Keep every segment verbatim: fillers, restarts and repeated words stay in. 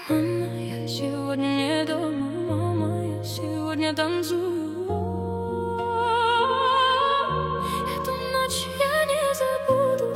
Мама, я сегодня не дома, мама, я сегодня танцую. Эту ночь я не забуду.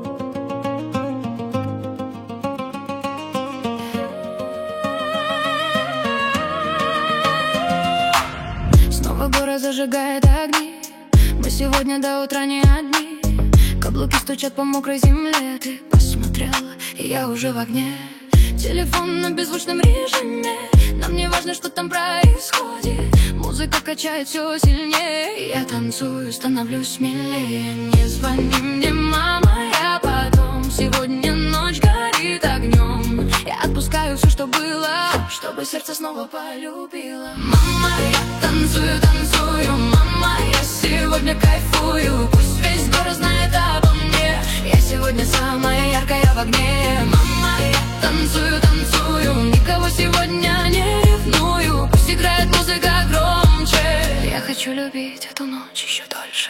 Снова город зажигает огни. Мы сегодня до утра не одни. Каблуки стучат по мокрой земле. Ты посмотрела, и я уже в огне. Телефон на беззвучном режиме. Нам не важно, что там происходит. Музыка качает все сильнее. Я танцую, становлюсь смелее. Не звони мне, мама, я потом. Сегодня ночь горит огнем. Я отпускаю все, что было, чтобы сердце снова полюбило. Мама, я танцую, танцую. Мама, я сегодня кайфую. Пусть весь город знает обо мне. Я сегодня самая яркая в огне. Мама, я танцую, танцую. Никого сегодня не ревную. Пусть играет музыка громче. Я хочу любить эту ночь еще дольше.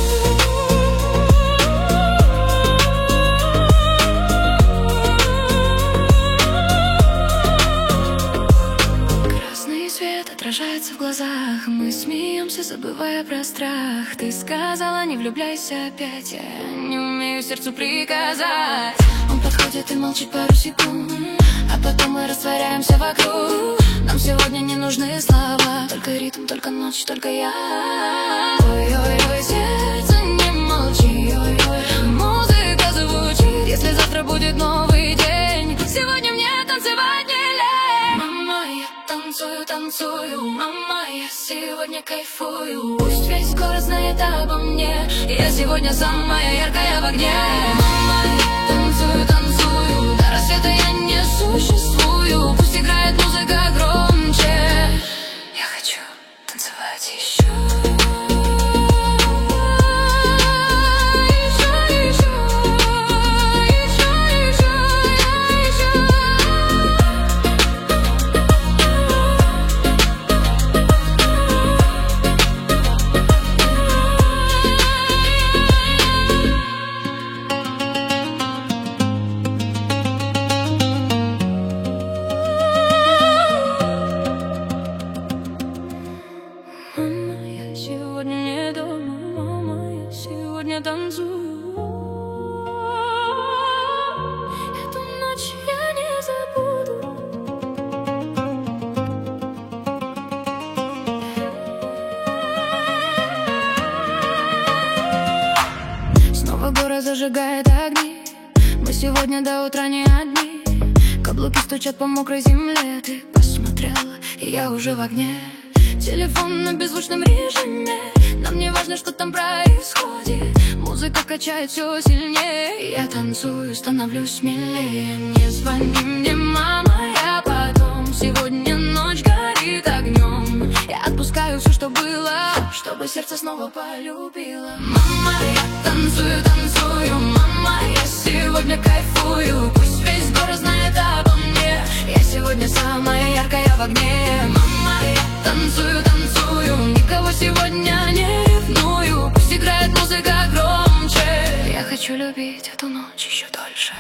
Красный свет отражается в глазах. Мы смеемся, забывая про страх. Ты сказала, не влюбляйся опять. Я не умею сердцу приказать. Он подходит и молчит пару секунд, а потом мы растворяемся вокруг. Нам сегодня не нужны слова, только ритм, только ночь, только я. Ой-ой-ой, сердце, не молчи. Ой-ой, музыка звучит. Если завтра будет новый день, сегодня мне танцевать не лень. Мама, я танцую, танцую. Мама, я сегодня кайфую. Пусть весь город знает обо мне. Я сегодня самая яркая в огне. Мама, я танцую, танцую. До рассвета я не существую. Пусть играет музыка громче. Я хочу танцевать еще. Сегодня не дома, мама, я сегодня танцую. Эту ночь я не забуду. Снова город зажигает огни. Мы сегодня до утра не одни. Каблуки стучат по мокрой земле. Ты посмотрела, и я уже в огне. Телефон на беззвучном режиме. Нам не важно, что там происходит. Музыка качает все сильнее. Я танцую, становлюсь смелее. Не звони мне, мама, я потом. Сегодня ночь горит огнем. Я отпускаю все, что было, чтобы сердце снова полюбило. Мама, я танцую, танцую. Мама, я сегодня кайфую. Пусть весь город знает обо мне. Я сегодня самая яркая в огне. Мама, я танцую, танцую. Никого сегодня не ревную. Пусть играет музыка громче. Я хочу любить эту ночь еще дольше.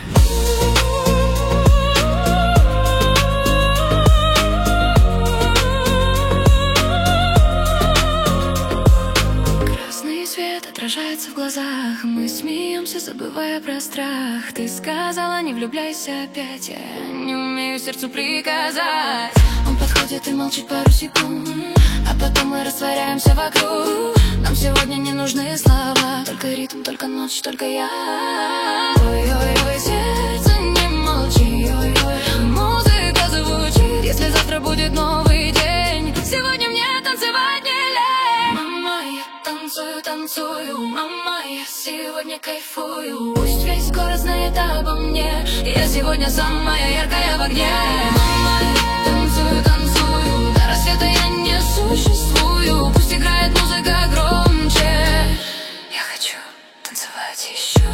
Красный свет отражается в глазах. Мы смеемся, забывая про страх. Ты сказала, не влюбляйся опять. Я не умею сердцу приказать. Он подходит и молчит пару секунд, а потом мы растворяемся вокруг. Нам сегодня не нужны слова, только ритм, только ночь, только я. Ой-ой-ой, сердце, не молчи. Ой-ой, музыка звучит. Если завтра будет новый день, сегодня мне танцевать не лень. Мама, я танцую, танцую. Мама, я сегодня кайфую. Пусть весь город знает обо мне. Я сегодня самая яркая в огне. Мама, я танцую, танцую. До рассвета я не существую. Пусть играет музыка громче. Я хочу танцевать еще.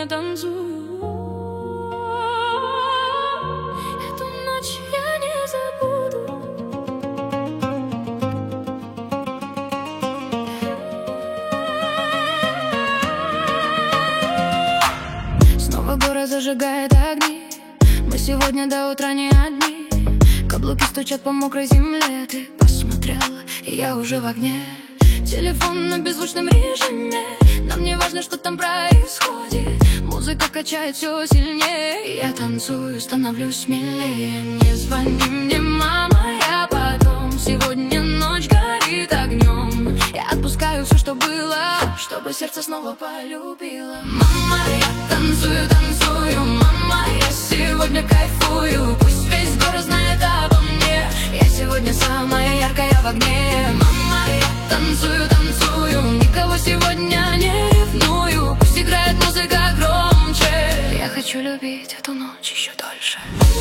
сегодня танцую. Эту ночь я не забуду. Снова город зажигает огни. Мы сегодня до утра не одни. Каблуки стучат по мокрой земле. Ты посмотрела, и я уже в огне. Телефон на беззвучном режиме. Нам не важно, что там происходит. Музыка качает все сильнее. Я танцую, становлюсь смелее. Не звони мне, мама, я потом. Сегодня ночь горит огнем. Я отпускаю все, что было, чтобы сердце снова полюбило. Мама, я танцую, танцую. Мама, я сегодня кайфую. Пусть весь город знает обо мне. Я сегодня самая яркая в огне. Мама, я танцую, танцую. Никого сегодня не ревную. Пусть играет музыка громче. Я хочу любить эту ночь еще дольше.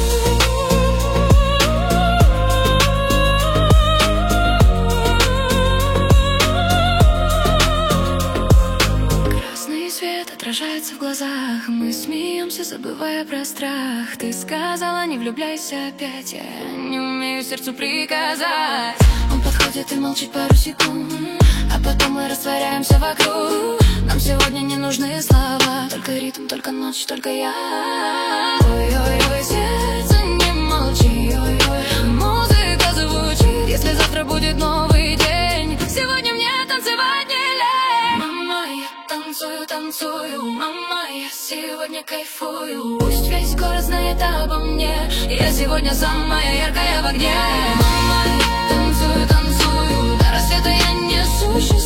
Красный свет отражается в глазах. Мы смеемся, забывая про страх. Ты сказала, не влюбляйся опять. Я не умею сердцу приказать. Он подходит и молчит пару секунд, а потом мы растворяемся вокруг. Нам сегодня не нужны слова, только ритм, только ночь, только я. Ой-ой-ой, сердце, не молчи, ой-ой. Музыка звучит, если завтра будет новый день. Сегодня мне танцевать не лень. Мама, я танцую, танцую. Мама, я сегодня кайфую. Пусть весь город знает обо мне. Я сегодня самая яркая в огне. Мама, я танцую, танцую. До рассвета я несусь.